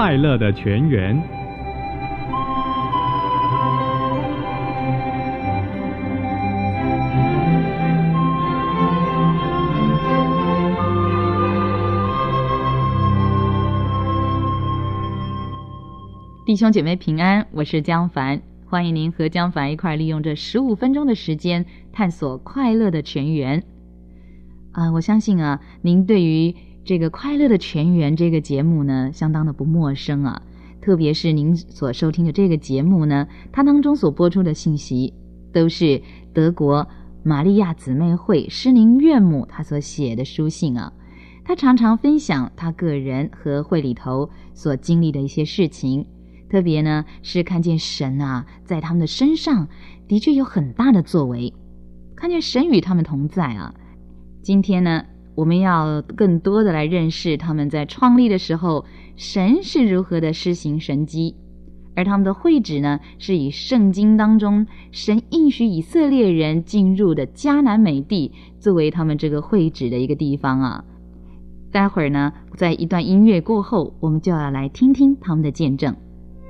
快乐的泉源。 弟兄姐妹平安，我是江凡，欢迎您和江凡一块利用这15分钟的时间探索快乐的泉源。我相信您对于这个快乐的泉源这个节目呢，相当的不陌生啊。特别是您所收听的这个节目呢，它当中所播出的信息，都是德国玛利亚姊妹会施宁岳母她所写的书信啊。她常常分享她个人和会里头所经历的一些事情。特别呢是看见神在他们的身上的确有很大的作为，看见神与他们同在啊。今天呢我们要更多的来认识他们在创立的时候神是如何的施行神迹，而他们的会址呢是以圣经当中神应许以色列人进入的迦南美地作为他们这个会址的一个地方啊。待会儿呢在一段音乐过后，我们就要来听听他们的见证。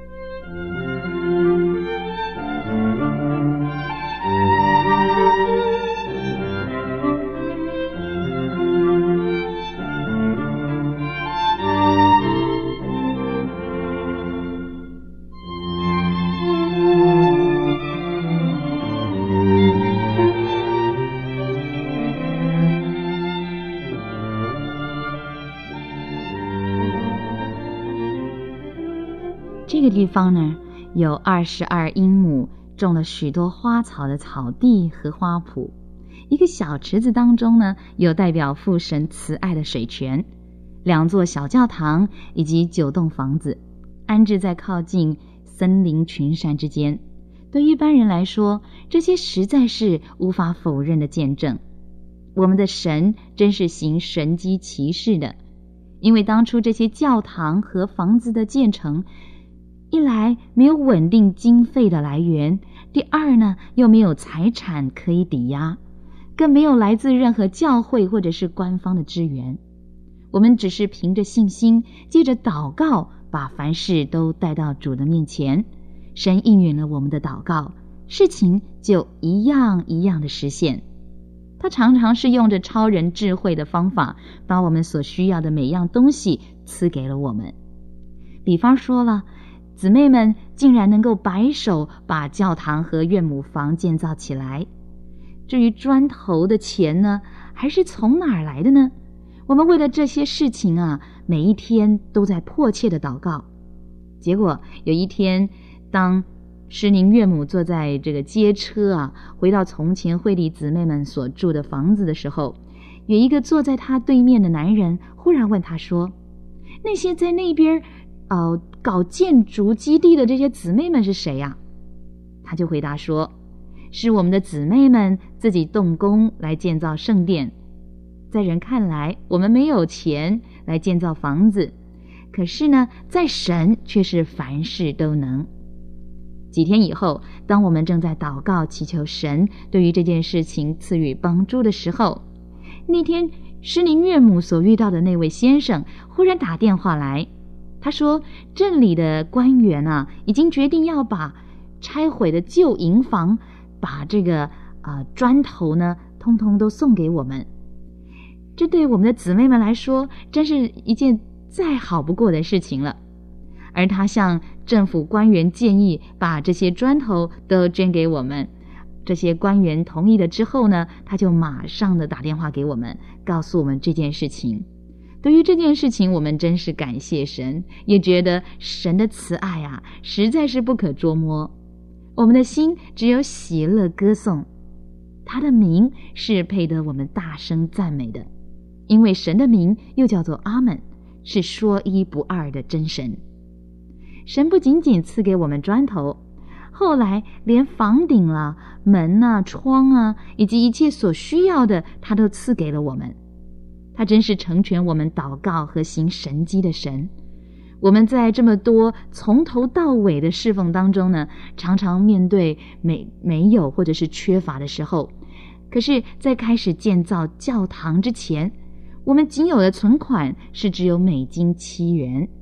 这个地方呢有22英亩种了许多花草的草地和花圃，一个小池子当中呢有代表父神慈爱的水泉，2座小教堂以及9栋房子，安置在靠近森林群山之间。对一般人来说，这些实在是无法否认的见证。我们的神真是行神迹奇事的，因为当初这些教堂和房子的建成，一来没有稳定经费的来源，第二呢又没有财产可以抵押，更没有来自任何教会或者是官方的支援。我们只是凭着信心，借着祷告，把凡事都带到主的面前，神应允了我们的祷告，事情就一样一样的实现。他常常是用着超人智慧的方法，把我们所需要的每样东西赐给了我们。比方说了，姊妹们竟然能够白手把教堂和岳母房建造起来。至于砖头的钱呢，还是从哪儿来的呢？我们为了这些事情每一天都在迫切的祷告。结果有一天，当施宁岳母坐在这个街车回到从前会里姊妹们所住的房子的时候，有一个坐在他对面的男人忽然问他说，那些在那边搞建筑基地的这些姊妹们是谁呀？他就回答说，是我们的姊妹们自己动工来建造圣殿。在人看来，我们没有钱来建造房子，可是呢，在神却是凡事都能。几天以后，当我们正在祷告祈求神对于这件事情赐予帮助的时候，那天施宁岳母所遇到的那位先生忽然打电话来，他说镇里的官员已经决定要把拆毁的旧营房，把这个砖头呢通通都送给我们。这对我们的姊妹们来说真是一件再好不过的事情了。而他向政府官员建议把这些砖头都捐给我们，这些官员同意了之后呢，他就马上的打电话给我们，告诉我们这件事情。对于这件事情，我们真是感谢神，也觉得神的慈爱实在是不可捉摸。我们的心只有喜乐歌颂，他的名是配得我们大声赞美的，因为神的名又叫做阿们，是说一不二的真神。神不仅仅赐给我们砖头，后来连房顶门窗以及一切所需要的他都赐给了我们。他真是成全我们祷告和行神迹的神。我们在这么多从头到尾的侍奉当中呢，常常面对没有或者是缺乏的时候，可是在开始建造教堂之前，我们仅有的存款是只有美金7元。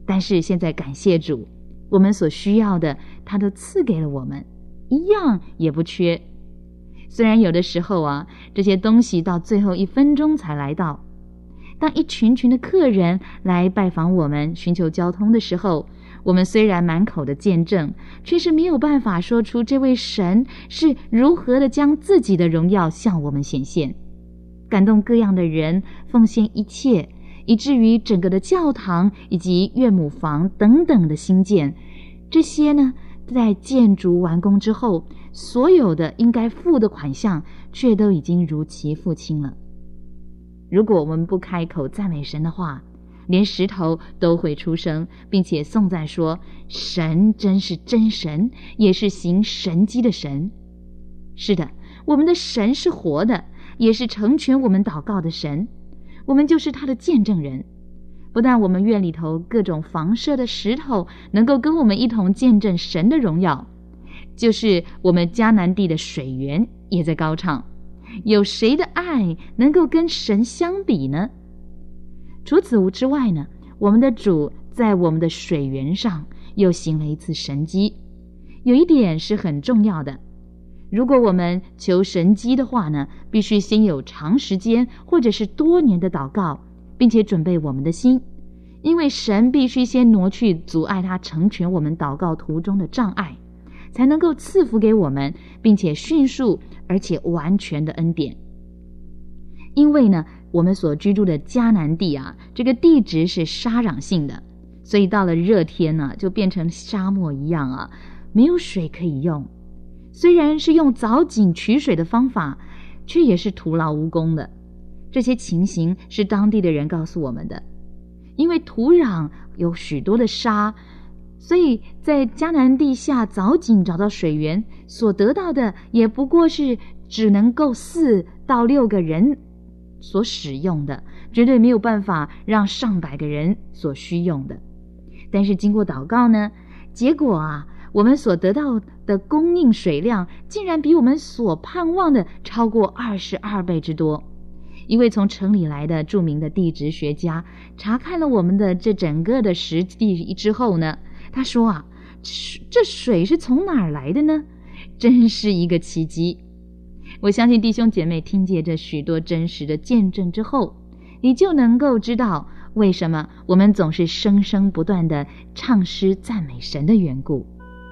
但是现在感谢主，我们所需要的他都赐给了我们，一样也不缺。虽然有的时候这些东西到最后1分钟才来到，当一群群的客人来拜访我们寻求交通的时候，我们虽然满口的见证，却是没有办法说出这位神是如何的将自己的荣耀向我们显现，感动各样的人奉献一切，以至于整个的教堂以及岳母房等等的兴建，这些呢，在建筑完工之后，所有的应该付的款项却都已经如期付清了。如果我们不开口赞美神的话，连石头都会出声，并且颂赞说神真是真神，也是行神迹的神。是的，我们的神是活的，也是成全我们祷告的神，我们就是他的见证人。不但我们院里头各种房舍的石头能够跟我们一同见证神的荣耀，就是我们迦南地的水源也在高唱，有谁的爱能够跟神相比呢？除此之外呢，我们的主在我们的水源上又行了一次神迹。有一点是很重要的，如果我们求神迹的话呢，必须先有长时间或者是多年的祷告，并且准备我们的心，因为神必须先挪去阻碍他成全我们祷告途中的障碍，才能够赐福给我们，并且迅速而且完全的恩典。因为呢，我们所居住的迦南地这个地质是沙壤性的，所以到了热天呢，就变成沙漠一样没有水可以用。虽然是用凿井取水的方法，却也是徒劳无功的。这些情形是当地的人告诉我们的。因为土壤有许多的沙，所以在迦南地下凿井找到水源，所得到的也不过是只能够4到6个人所使用的，绝对没有办法让上百个人所需用的。但是经过祷告呢，结果我们所得到的供应水量竟然比我们所盼望的超过22倍之多。一位从城里来的著名的地质学家查看了我们的这整个的实地之后呢，他说这水是从哪儿来的呢？真是一个奇迹。我相信弟兄姐妹听见这许多真实的见证之后，你就能够知道为什么我们总是生生不断的唱诗赞美神的缘故。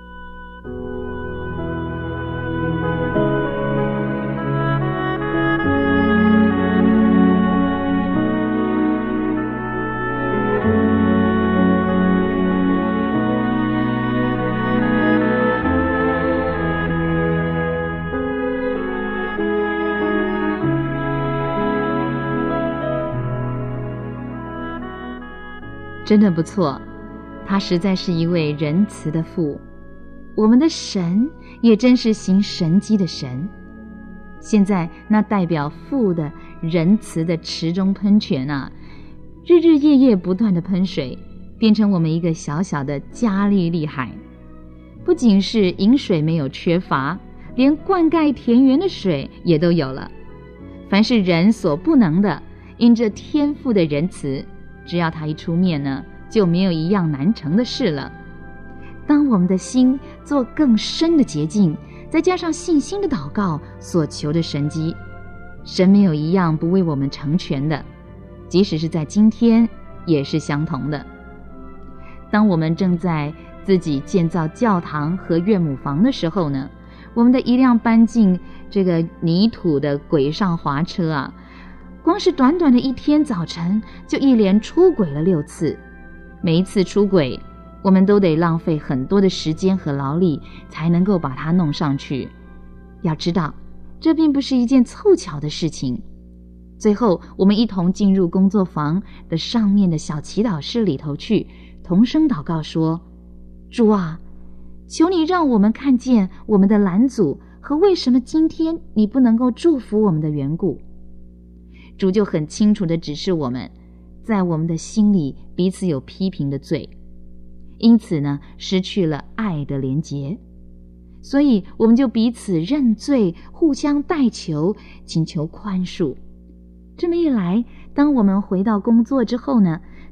真的不错，他实在是一位仁慈的父，我们的神也真是行神迹的神。现在那代表父的仁慈的池中喷泉日日夜夜不断的喷水，变成我们一个小小的加利利海。不仅是饮水没有缺乏，连灌溉田园的水也都有了。凡是人所不能的，因着天父的仁慈，只要他一出面呢，就没有一样难成的事了。当我们的心做更深的洁净，再加上信心的祷告所求的神迹，神没有一样不为我们成全的，即使是在今天也是相同的。当我们正在自己建造教堂和岳母房的时候呢，我们的一辆搬进这个泥土的轨上滑车光是短短的1天早晨就一连出轨了6次。每一次出轨，我们都得浪费很多的时间和劳力才能够把它弄上去。要知道，这并不是一件凑巧的事情。最后我们一同进入工作房的上面的小祈祷室里头去，同声祷告说，主啊，求你让我们看见我们的拦阻和为什么今天你不能够祝福我们的缘故。主就很清楚地指示我们，在我们的心里彼此有批评的罪，因此呢，失去了爱的连结，所以我们就彼此认罪，互相代求，请求宽恕。这么一来，当我们回到工作之后呢，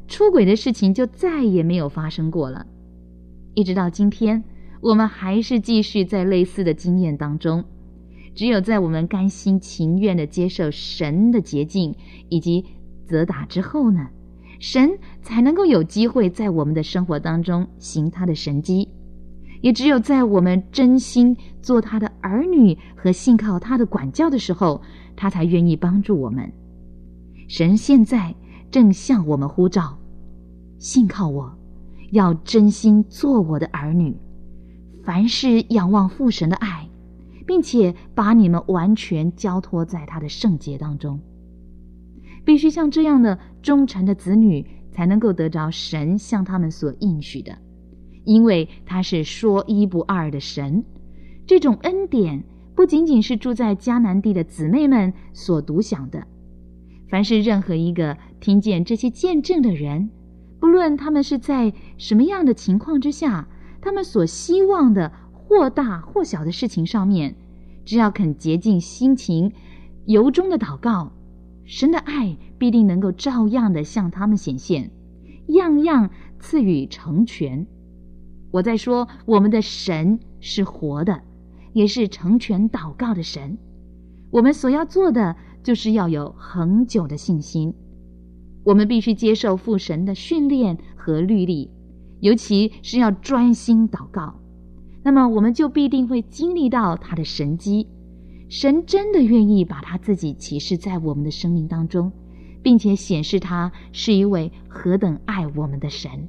出轨的事情就再也没有发生过了。一直到今天，我们还是继续在类似的经验当中。只有在我们甘心情愿地接受神的洁净以及责打之后呢，神才能够有机会在我们的生活当中行他的神迹。也只有在我们真心做他的儿女和信靠他的管教的时候，他才愿意帮助我们。神现在正向我们呼召，信靠我，要真心做我的儿女，凡事仰望父神的爱，并且把你们完全交托在他的圣洁当中。必须像这样的忠诚的子女，才能够得着神向他们所应许的，因为他是说一不二的神。这种恩典不仅仅是住在迦南地的姊妹们所独享的，凡是任何一个听见这些见证的人，不论他们是在什么样的情况之下，他们所希望的或大或小的事情上面，只要肯洁净心情，由衷的祷告，神的爱必定能够照样的向他们显现，样样赐予成全。我在说，我们的神是活的，也是成全祷告的神。我们所要做的就是要有恒久的信心。我们必须接受父神的训练和律例，尤其是要专心祷告，那么我们就必定会经历到他的神迹。神真的愿意把他自己启示在我们的生命当中，并且显示他是一位何等爱我们的神。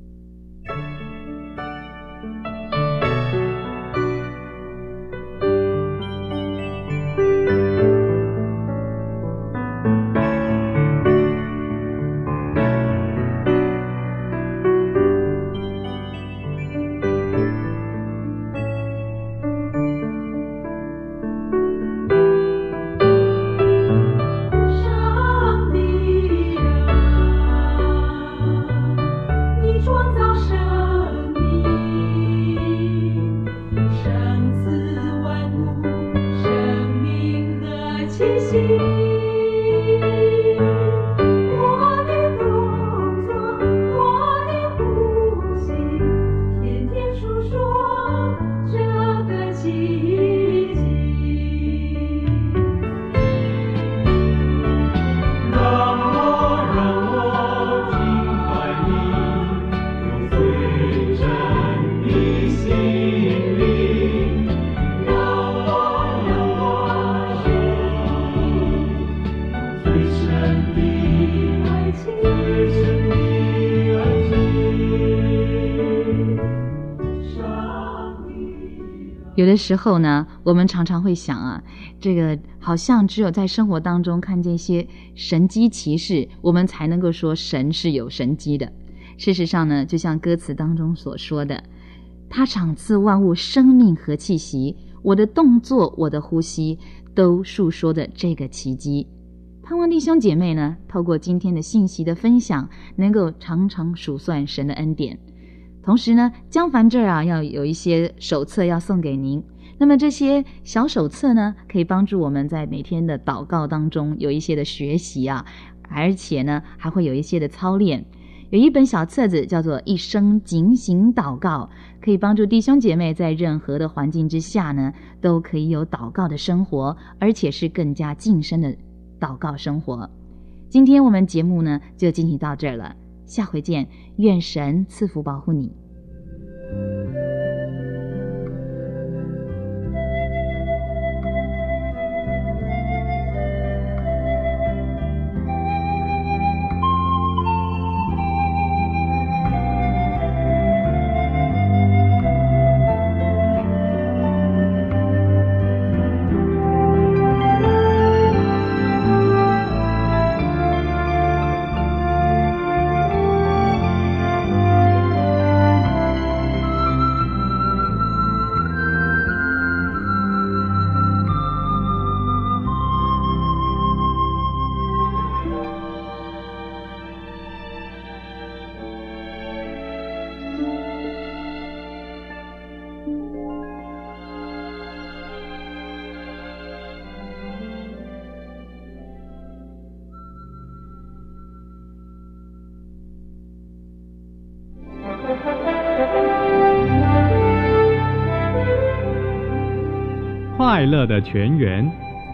有的时候呢，我们常常会想啊，这个好像只有在生活当中看见一些神迹奇事，我们才能够说神是有神迹的。事实上呢，就像歌词当中所说的，他赏赐万物生命和气息，我的动作，我的呼吸，都述说的这个奇迹。盼望弟兄姐妹呢，透过今天的信息的分享，能够常常数算神的恩典。同时呢，江凡这儿啊，要有一些手册要送给您。那么这些小手册呢，可以帮助我们在每天的祷告当中有一些的学习啊，而且呢，还会有一些的操练。有一本小册子叫做《一生警醒祷告》，可以帮助弟兄姐妹在任何的环境之下呢，都可以有祷告的生活，而且是更加晋升的祷告生活。今天我们节目呢，就进行到这儿了。下回见，愿神赐福保护你。 快乐的泉源。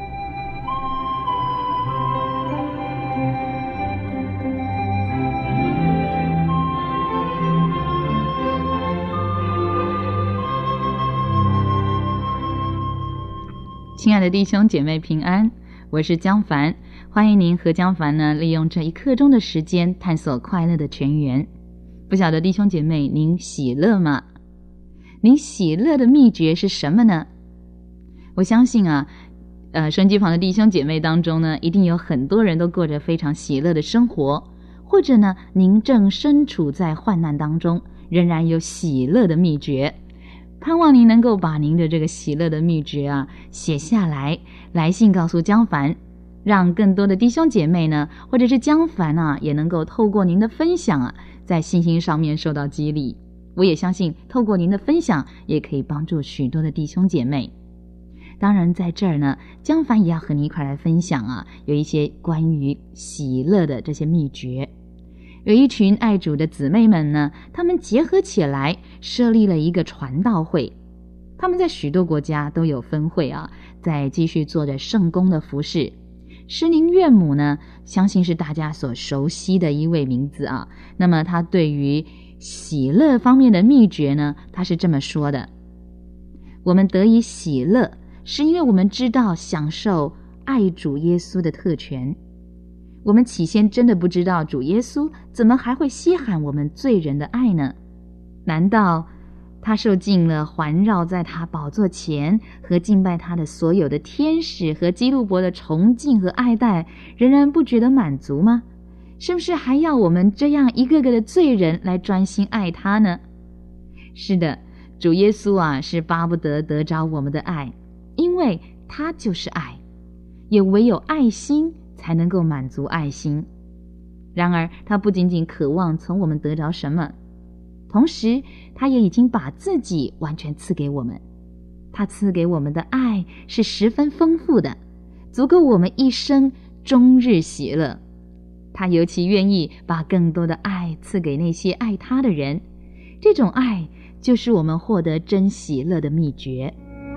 亲爱的弟兄姐妹平安，我是江凡，欢迎您和江凡呢利用这1刻钟的时间探索快乐的泉源。不晓得弟兄姐妹您喜乐吗？您喜乐的秘诀是什么呢？我相信收音机旁的弟兄姐妹当中呢，一定有很多人都过着非常喜乐的生活，或者呢您正身处在患难当中，仍然有喜乐的秘诀。盼望您能够把您的这个喜乐的秘诀写下来，来信告诉江凡，让更多的弟兄姐妹呢，或者是江凡也能够透过您的分享在信心上面受到激励。我也相信透过您的分享也可以帮助许多的弟兄姐妹。当然在这儿呢，江凡也要和你一块来分享有一些关于喜乐的这些秘诀。有一群爱主的姊妹们呢，她们结合起来设立了一个传道会，她们在许多国家都有分会在继续做着圣工的服事。施宁岳母呢，相信是大家所熟悉的一位名字那么她对于喜乐方面的秘诀呢，她是这么说的：我们得以喜乐，是因为我们知道享受爱主耶稣的特权。我们起先真的不知道主耶稣怎么还会稀罕我们罪人的爱呢？难道他受尽了环绕在他宝座前和敬拜他的所有的天使和基路伯的崇敬和爱戴，仍然不觉得满足吗？是不是还要我们这样一个个的罪人来专心爱他呢？是的，主耶稣是巴不得得着我们的爱，因为他就是爱，也唯有爱心才能够满足爱心。然而他不仅仅渴望从我们得着什么，同时他也已经把自己完全赐给我们。他赐给我们的爱是十分丰富的，足够我们一生终日喜乐。他尤其愿意把更多的爱赐给那些爱他的人，这种爱就是我们获得真喜乐的秘诀。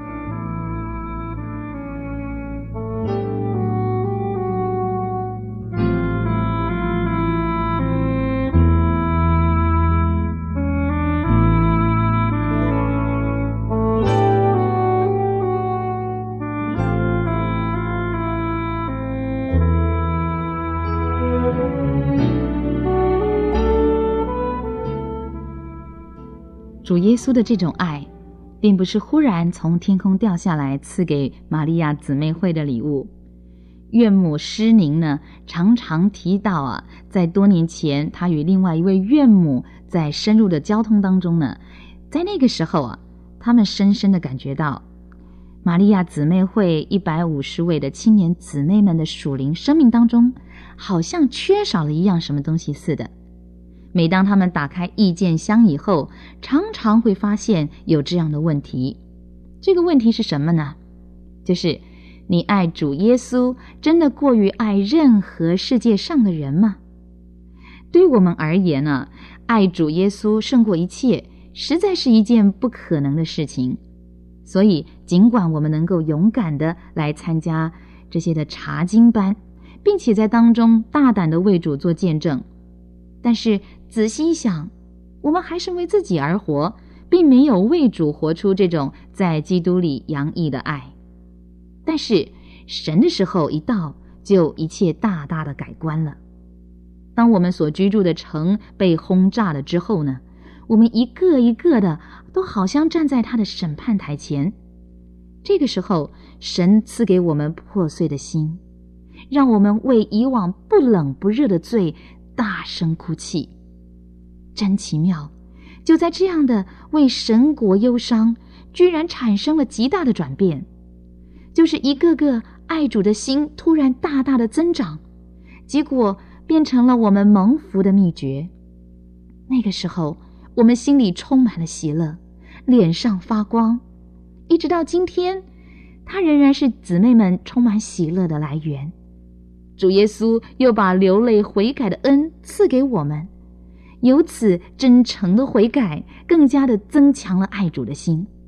主耶稣的这种爱并不是忽然从天空掉下来赐给玛利亚姊妹会的礼物。岳母施宁呢，常常提到在多年前她与另外一位岳母在深入的交通当中呢，在那个时候他们深深的感觉到玛利亚姊妹会150位的青年姊妹们的属灵生命当中好像缺少了一样什么东西似的。每当他们打开意见箱以后，常常会发现有这样的问题。这个问题是什么呢？就是你爱主耶稣真的过于爱任何世界上的人吗？对于我们而言呢，爱主耶稣胜过一切，实在是一件不可能的事情。所以尽管我们能够勇敢的来参加这些的查经班，并且在当中大胆的为主做见证，但是仔细一想，我们还是为自己而活，并没有为主活出这种在基督里洋溢的爱。但是神的时候一到，就一切大大的改观了。当我们所居住的城被轰炸了之后呢，我们一个一个的都好像站在他的审判台前。这个时候，神赐给我们破碎的心，让我们为以往不冷不热的罪大声哭泣。真奇妙，就在这样的为神国忧伤，居然产生了极大的转变，就是一个个爱主的心突然大大的增长，结果变成了我们蒙福的秘诀。那个时候，我们心里充满了喜乐，脸上发光，一直到今天，它仍然是姊妹们充满喜乐的来源。主耶稣又把流泪悔改的恩赐给我们，由此真诚的悔改更加的增强了爱主的心，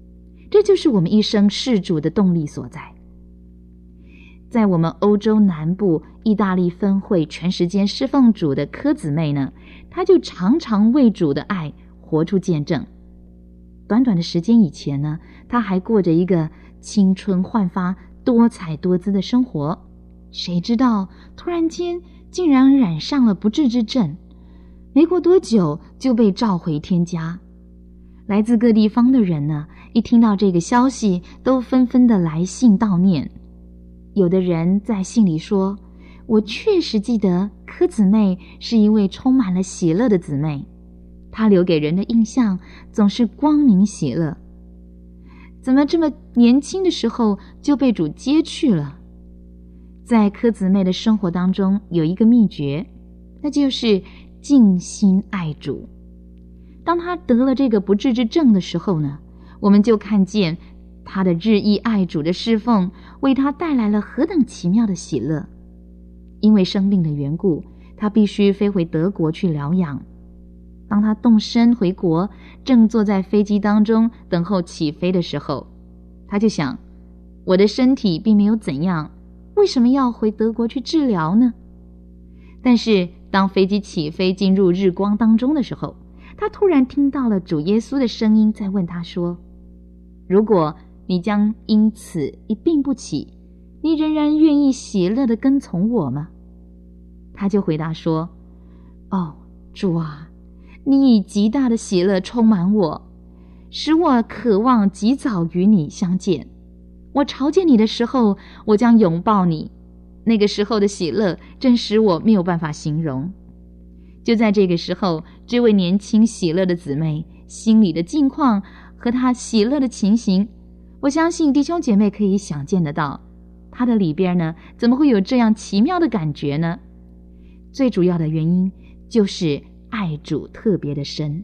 这就是我们一生事主的动力所在。在我们欧洲南部意大利分会全时间侍奉主的柯姊妹呢，她就常常为主的爱活出见证。短短的时间以前呢，她还过着一个青春焕发、多彩多姿的生活，谁知道突然间竟然染上了不治之症，没过多久就被召回天家。来自各地方的人呢，一听到这个消息，都纷纷的来信悼念。有的人在信里说，我确实记得柯姊妹是一位充满了喜乐的姊妹，她留给人的印象总是光明喜乐。怎么这么年轻的时候就被主接去了？在柯姊妹的生活当中有一个秘诀，那就是尽心爱主。当她得了这个不治之症的时候呢，我们就看见她的日益爱主的侍奉为她带来了何等奇妙的喜乐。因为生病的缘故，她必须飞回德国去疗养。当她动身回国，正坐在飞机当中等候起飞的时候，她就想，我的身体并没有怎样，为什么要回德国去治疗呢？但是当飞机起飞进入日光当中的时候，她突然听到了主耶稣的声音在问她说，如果你将因此一病不起，你仍然愿意喜乐地跟从我吗？她就回答说，哦，主啊，你以极大的喜乐充满我，使我渴望及早与你相见。我朝见你的时候，我将拥抱你，那个时候的喜乐真使我没有办法形容。就在这个时候，这位年轻喜乐的姊妹心里的境况和她喜乐的情形，我相信弟兄姐妹可以想见得到，她的里边呢，怎么会有这样奇妙的感觉呢？最主要的原因就是爱主特别的深。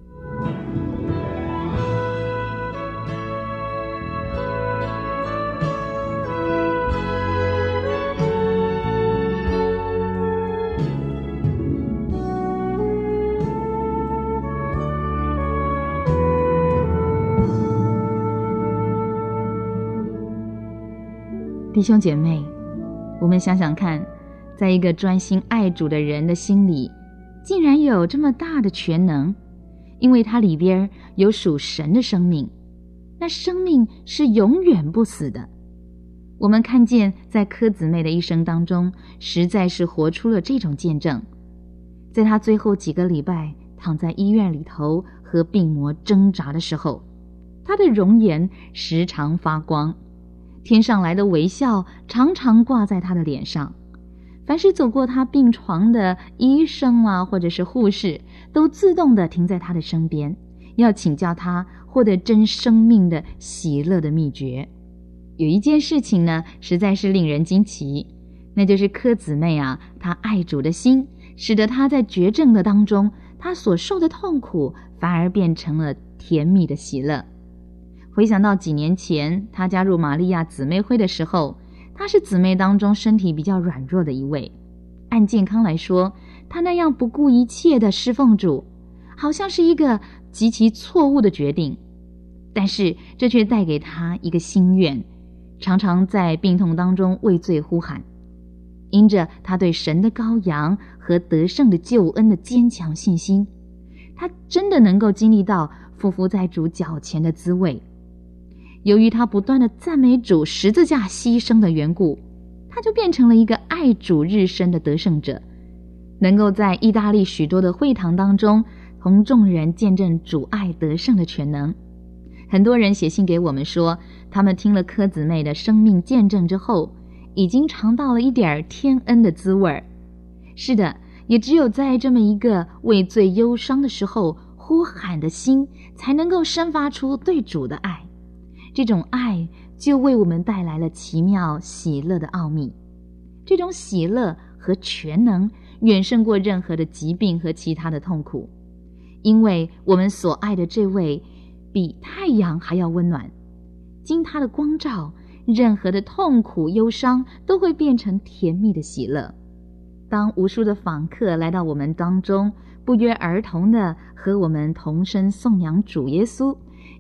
弟兄姐妹，我们想想看，在一个专心爱主的人的心里，竟然有这么大的全能，因为它里边有属神的生命，那生命是永远不死的。我们看见在柯姊妹的一生当中，实在是活出了这种见证。在她最后几个礼拜躺在医院里头和病魔挣扎的时候，她的容颜时常发光，天上来的微笑常常挂在她的脸上。凡是走过她病床的医生啊，或者是护士，都自动地停在她的身边，要请教她获得真生命的喜乐的秘诀。有一件事情呢，实在是令人惊奇，那就是柯姊妹啊，她爱主的心，使得她在绝症的当中，她所受的痛苦反而变成了甜蜜的喜乐。回想到几年前她加入玛利亚姊妹会的时候，她是姊妹当中身体比较软弱的一位，按健康来说，她那样不顾一切的侍奉主，好像是一个极其错误的决定。但是这却带给她一个心愿，常常在病痛当中畏罪呼喊。因着她对神的羔羊和得胜的救恩的坚强信心，她真的能够经历到匍匐在主脚前的滋味。由于她不断的赞美主十字架牺牲的缘故，她就变成了一个爱主日深的得胜者，能够在意大利许多的会堂当中同众人见证主爱得胜的全能。很多人写信给我们说，他们听了柯姊妹的生命见证之后，已经尝到了一点天恩的滋味。是的，也只有在这么一个为罪忧伤的时候，呼喊的心才能够生发出对主的爱。这种爱就为我们带来了奇妙喜乐的奥秘。这种喜乐和全能远胜过任何的疾病和其他的痛苦，因为我们所爱的这位比太阳还要温暖，经他的光照，任何的痛苦忧伤都会变成甜蜜的喜乐。当无数的访客来到我们当中，不约而同的和我们同声颂扬主耶稣，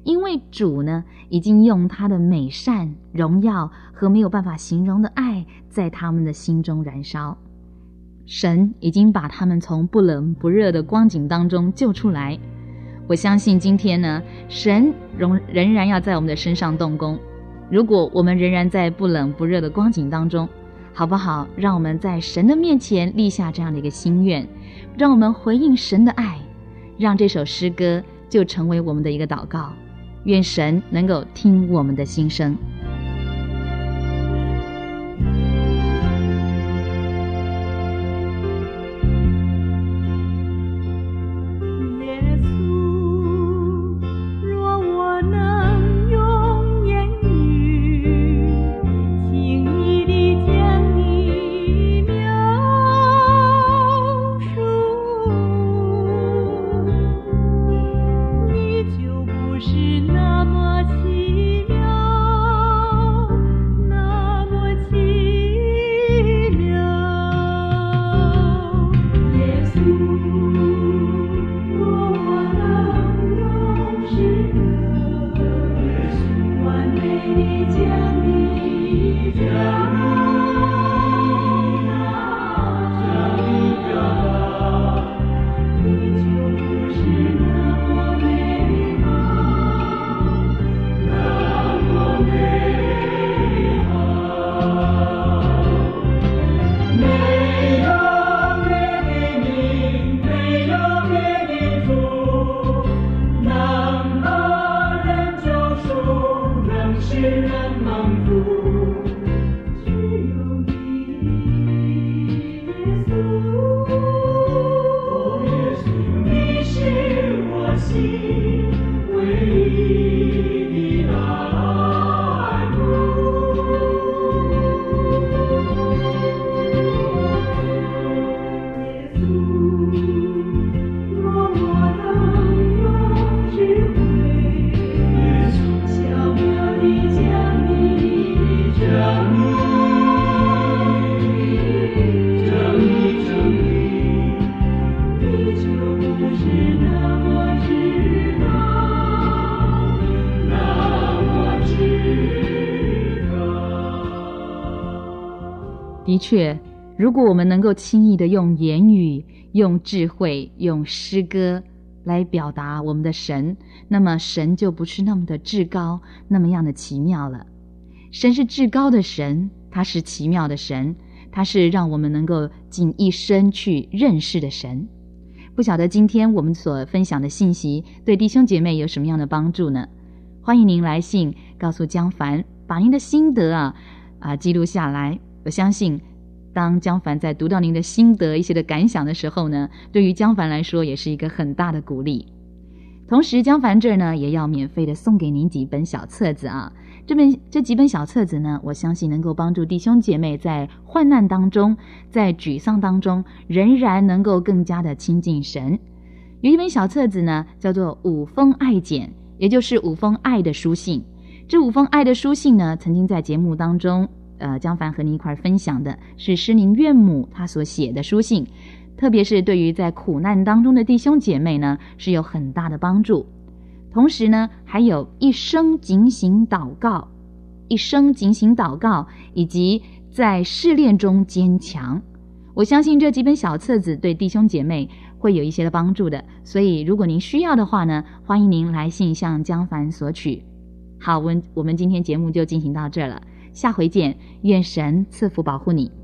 因为主呢已经用他的美善、荣耀和没有办法形容的爱在他们的心中燃烧。神已经把他们从不冷不热的光景当中救出来。我相信今天呢，神仍然要在我们的身上动工。如果我们仍然在不冷不热的光景当中，好不好？让我们在神的面前立下这样的一个心愿，让我们回应神的爱，让这首诗歌就成为我们的一个祷告。愿神能够听我们的心声。的确，如果我们能够轻易的用言语、用智慧、用诗歌来表达我们的神，那么神就不是那么的至高，那么样的奇妙了。神是至高的神，他是奇妙的神，他是让我们能够尽一生去认识的神。不晓得今天我们所分享的信息对弟兄姐妹有什么样的帮助呢？欢迎您来信告诉江凡，把您的心得记录下来。我相信当江凡在读到您的心得一些的感想的时候呢，对于江凡来说也是一个很大的鼓励。同时江凡这儿呢也要免费的送给您几本小册子啊。这几本小册子呢，我相信能够帮助弟兄姐妹在患难当中，在沮丧当中仍然能够更加的亲近神。有一本小册子呢叫做5封爱简，也就是5封爱的书信。这5封爱的书信呢，曾经在节目当中江凡和您一块分享的是施宁岳母他所写的书信，特别是对于在苦难当中的弟兄姐妹呢是有很大的帮助。同时呢还有一生警醒祷告，以及在试炼中坚强。我相信这几本小册子对弟兄姐妹会有一些的帮助的，所以如果您需要的话呢，欢迎您来信向江凡索取。好，我们今天节目就进行到这了，下回见，愿神赐福保护你。